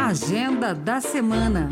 Agenda da semana.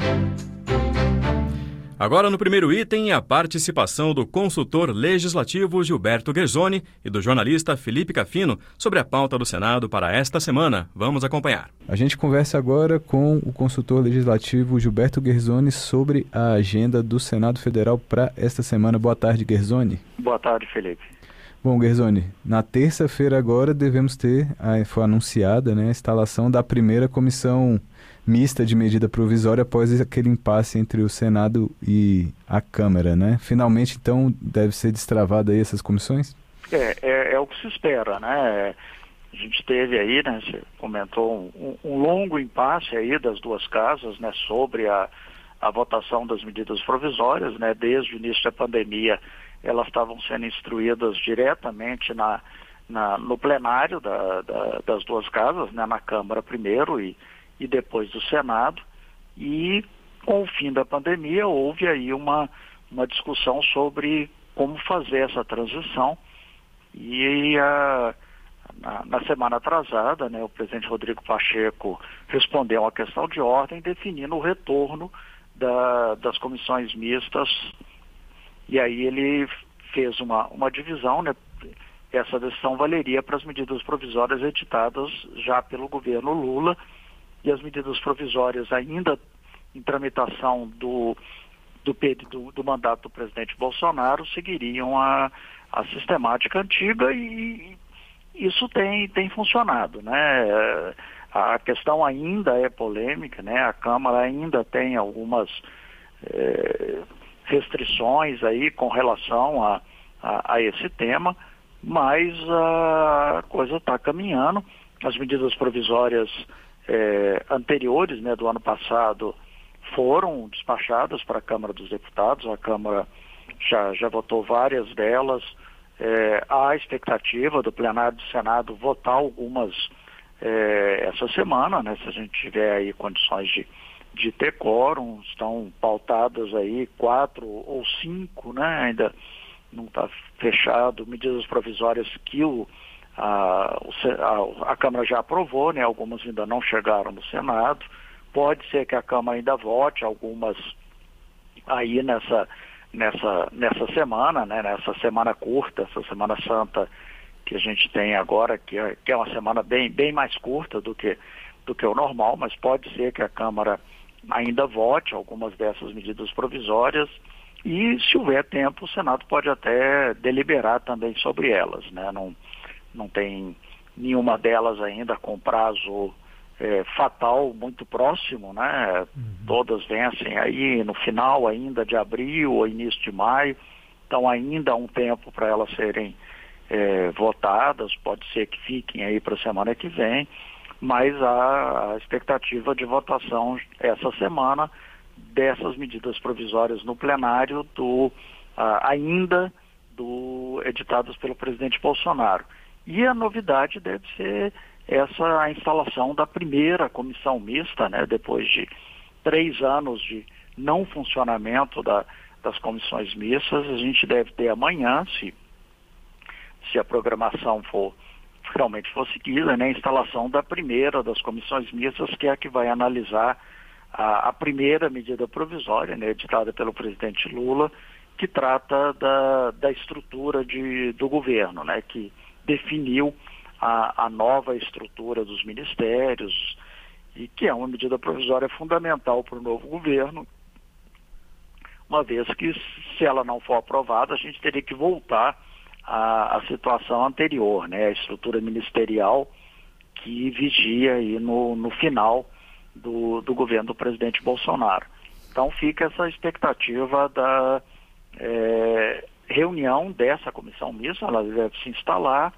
Agora, no primeiro item, a participação do consultor legislativo Gilberto Guerzoni e do jornalista Felipe Cafino sobre a pauta do Senado para esta semana. Vamos acompanhar. A gente conversa agora com o consultor legislativo Gilberto Guerzoni sobre a agenda do Senado Federal para esta semana. Boa tarde, Guerzoni. Boa tarde, Felipe. Bom, Guerzoni, na terça-feira agora devemos ter, foi anunciada, a instalação da primeira comissão mista de medida provisória após aquele impasse entre o Senado e a Câmara, Finalmente, então, deve ser destravada aí essas comissões? É o que se espera, A gente teve aí, você comentou, um longo impasse aí das duas casas, sobre a votação das medidas provisórias, Desde o início da pandemia, elas estavam sendo instruídas diretamente no plenário das duas casas, na Câmara primeiro e depois do Senado, e com o fim da pandemia houve aí uma discussão sobre como fazer essa transição, e na semana atrasada, o presidente Rodrigo Pacheco respondeu a questão de ordem definindo o retorno das comissões mistas, e aí ele fez uma divisão, Essa decisão valeria para as medidas provisórias editadas já pelo governo Lula, e as medidas provisórias ainda em tramitação do mandato do presidente Bolsonaro seguiriam a sistemática antiga, e isso tem funcionado, A questão ainda é polêmica, A Câmara ainda tem algumas restrições aí com relação a esse tema, mas a coisa está caminhando. As medidas provisórias anteriores, do ano passado, foram despachadas para a Câmara dos Deputados. A Câmara já votou várias delas. Há a expectativa do plenário do Senado votar algumas essa semana, se a gente tiver aí condições de ter quórum. Estão pautadas aí 4 ou 5, ainda não está fechado, medidas provisórias que a Câmara já aprovou, Algumas ainda não chegaram no Senado. Pode ser que a Câmara ainda vote algumas aí nessa semana, Nessa semana curta, essa Semana Santa que a gente tem agora, que é uma semana bem mais curta do que o normal, mas pode ser que a Câmara ainda vote algumas dessas medidas provisórias, e se houver tempo o Senado pode até deliberar também sobre elas, Não tem nenhuma delas ainda com prazo fatal muito próximo, Todas vencem aí no final ainda de abril ou início de maio, então ainda há um tempo para elas serem votadas. Pode ser que fiquem aí para a semana que vem, mas há a expectativa de votação essa semana dessas medidas provisórias no plenário ainda editadas pelo presidente Bolsonaro. E a novidade deve ser a instalação da primeira comissão mista, depois de 3 anos de não funcionamento das comissões mistas. A gente deve ter amanhã, se a programação realmente for seguida, a instalação da primeira das comissões mistas, que é a que vai analisar a primeira medida provisória, editada pelo presidente Lula, que trata da estrutura do governo, que definiu a nova estrutura dos ministérios, e que é uma medida provisória fundamental para o novo governo, uma vez que, se ela não for aprovada, a gente teria que voltar à situação anterior, a estrutura ministerial que vigia aí no final do governo do presidente Bolsonaro. Então fica essa expectativa da reunião dessa comissão mista. Ela deve se instalar.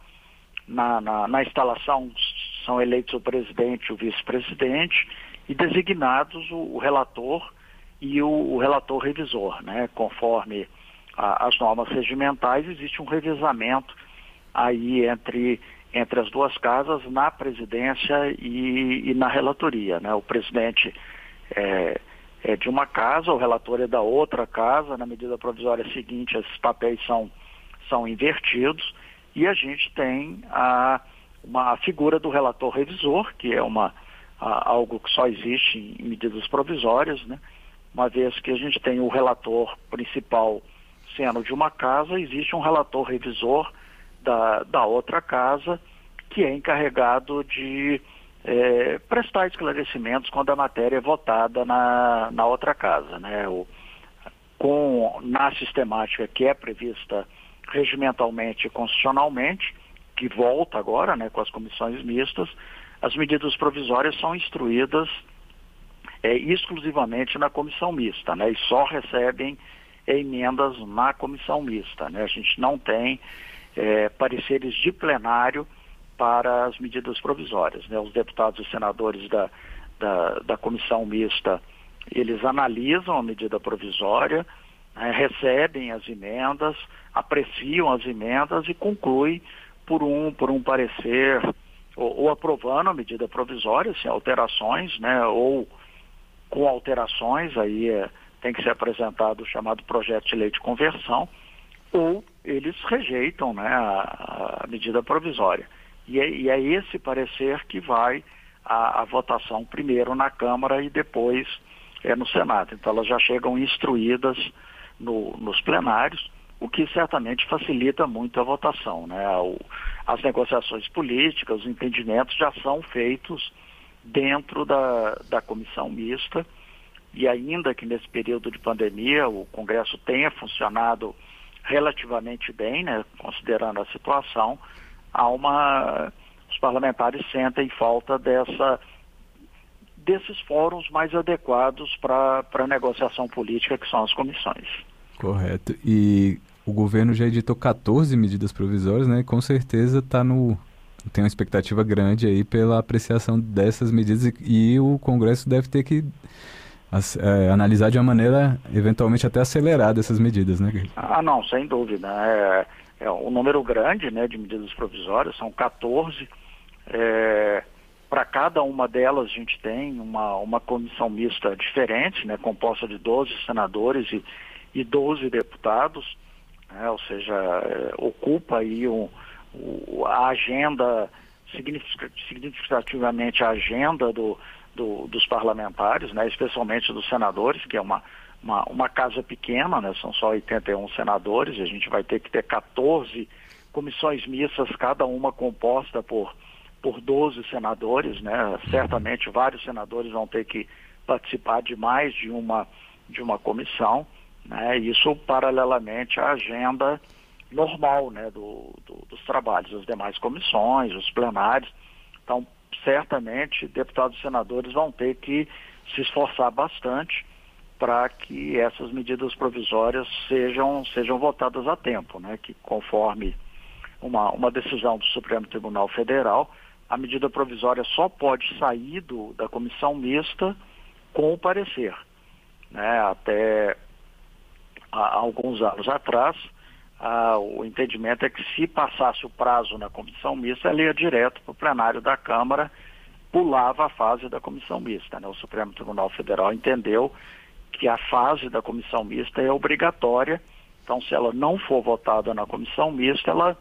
Na instalação são eleitos o presidente e o vice-presidente, e designados o relator e o relator revisor, Conforme as normas regimentais, existe um revezamento aí entre as duas casas na presidência e na relatoria, O presidente é de uma casa, o relator é da outra casa. Na medida provisória seguinte, esses papéis são invertidos, e a gente tem uma figura do relator revisor, que é uma algo que só existe em medidas provisórias, né? Uma vez que a gente tem o relator principal sendo de uma casa, existe um relator revisor da outra casa, que é encarregado de prestar esclarecimentos quando a matéria é votada na outra casa, né? Na sistemática que é prevista regimentalmente e constitucionalmente, que volta agora, né, com as comissões mistas, as medidas provisórias são instruídas exclusivamente na comissão mista, né, e só recebem emendas na comissão mista, né? A gente não tem pareceres de plenário para as medidas provisórias, né? Os deputados e senadores da comissão mista, eles analisam a medida provisória, recebem as emendas, apreciam as emendas e concluem por um parecer ou aprovando a medida provisória sem alterações, né? Ou com alterações, aí tem que ser apresentado o chamado projeto de lei de conversão, ou eles rejeitam, né, a medida provisória. E é esse parecer que vai à votação primeiro na Câmara e depois no Senado. Então elas já chegam instruídas nos plenários, o que certamente facilita muito a votação, né? As negociações políticas, os entendimentos já são feitos dentro da comissão mista, e ainda que nesse período de pandemia o Congresso tenha funcionado relativamente bem, né, considerando a situação, os parlamentares sentem falta desses fóruns mais adequados para a negociação política, que são as comissões. Correto. E o governo já editou 14 medidas provisórias, né? Com certeza tem uma expectativa grande aí pela apreciação dessas medidas e o Congresso deve ter que analisar de uma maneira eventualmente até acelerada essas medidas, né? Não, sem dúvida. É um número grande, né, de medidas provisórias, são 14. Para cada uma delas a gente tem uma comissão mista diferente, né, composta de 12 senadores e 12 deputados, né, ou seja, ocupa aí a agenda, significativamente a agenda dos parlamentares, né, especialmente dos senadores, que é uma casa pequena, né, são só 81 senadores, e a gente vai ter que ter 14 comissões mistas, cada uma composta por 12 senadores, né? Certamente vários senadores vão ter que participar de mais de uma comissão, né? Isso paralelamente à agenda normal, né, dos trabalhos, as demais comissões, os plenários. Então, certamente, deputados e senadores vão ter que se esforçar bastante para que essas medidas provisórias sejam votadas a tempo, né? Que conforme uma decisão do Supremo Tribunal Federal, a medida provisória só pode sair da comissão mista com o parecer, né? Até há alguns anos atrás, o entendimento é que se passasse o prazo na comissão mista, ela ia direto para o plenário da Câmara, pulava a fase da comissão mista, né? O Supremo Tribunal Federal entendeu que a fase da comissão mista é obrigatória, então se ela não for votada na comissão mista, ela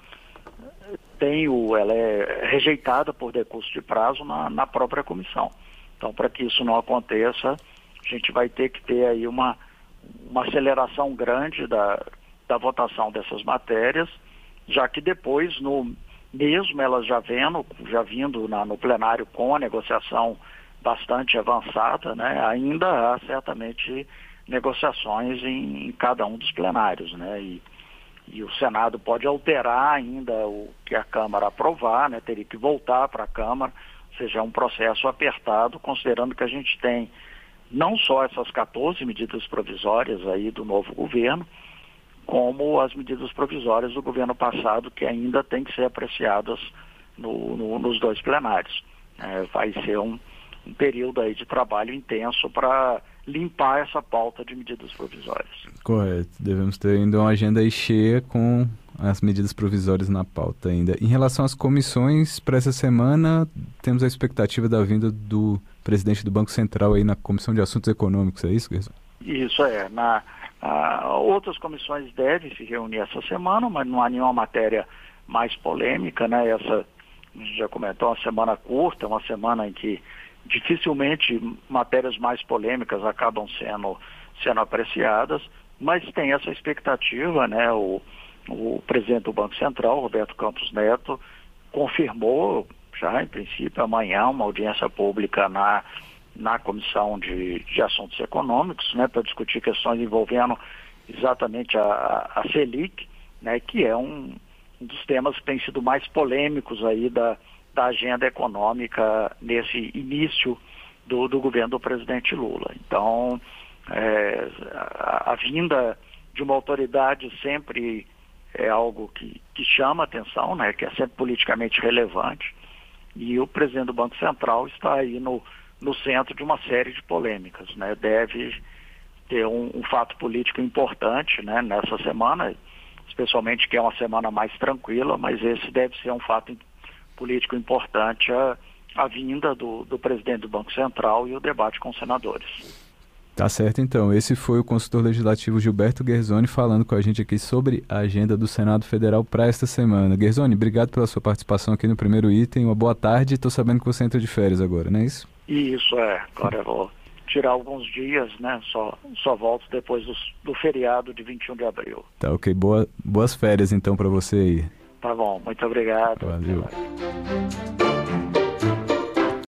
é rejeitada por decurso de prazo na própria comissão. Então, para que isso não aconteça, a gente vai ter que ter aí uma aceleração grande da votação dessas matérias, já que depois, mesmo elas já vindo no plenário com a negociação bastante avançada, né, ainda há certamente negociações em cada um dos plenários, né, e o Senado pode alterar ainda o que a Câmara aprovar, né, teria que voltar para a Câmara, ou seja, é um processo apertado, considerando que a gente tem não só essas 14 medidas provisórias aí do novo governo, como as medidas provisórias do governo passado, que ainda tem que ser apreciadas nos dois plenários. Vai ser um período aí de trabalho intenso para limpar essa pauta de medidas provisórias. Correto. Devemos ter ainda uma agenda aí cheia com as medidas provisórias na pauta ainda. Em relação às comissões, para essa semana, temos a expectativa da vinda do presidente do Banco Central aí na Comissão de Assuntos Econômicos, é isso, Gerson? Isso é. Outras comissões devem se reunir essa semana, mas não há nenhuma matéria mais polêmica, né? Essa, a gente já comentou, uma semana curta, uma semana em que dificilmente matérias mais polêmicas acabam sendo apreciadas, mas tem essa expectativa, né? O presidente do Banco Central, Roberto Campos Neto, confirmou já, em princípio, amanhã uma audiência pública na Comissão de Assuntos Econômicos, né, para discutir questões envolvendo exatamente a Selic, né, que é um dos temas que tem sido mais polêmicos aí da agenda econômica nesse início do governo do presidente Lula. Então, a vinda de uma autoridade sempre é algo que chama atenção, né, que é sempre politicamente relevante, e o presidente do Banco Central está aí no centro de uma série de polêmicas, né? Deve ter um fato político importante, né, nessa semana, especialmente que é uma semana mais tranquila, mas esse deve ser um fato político importante, a vinda do presidente do Banco Central e o debate com os senadores. Tá certo, então. Esse foi o consultor legislativo Gilberto Guerzoni falando com a gente aqui sobre a agenda do Senado Federal para esta semana. Guerzoni, obrigado pela sua participação aqui no primeiro item. Uma boa tarde. Estou sabendo que você entra de férias agora, não é isso? Isso, Agora eu vou tirar alguns dias, né? Só volto depois do feriado de 21 de abril. Tá, ok. Boas férias, então, para você aí. Tá bom. Muito obrigado. Valeu.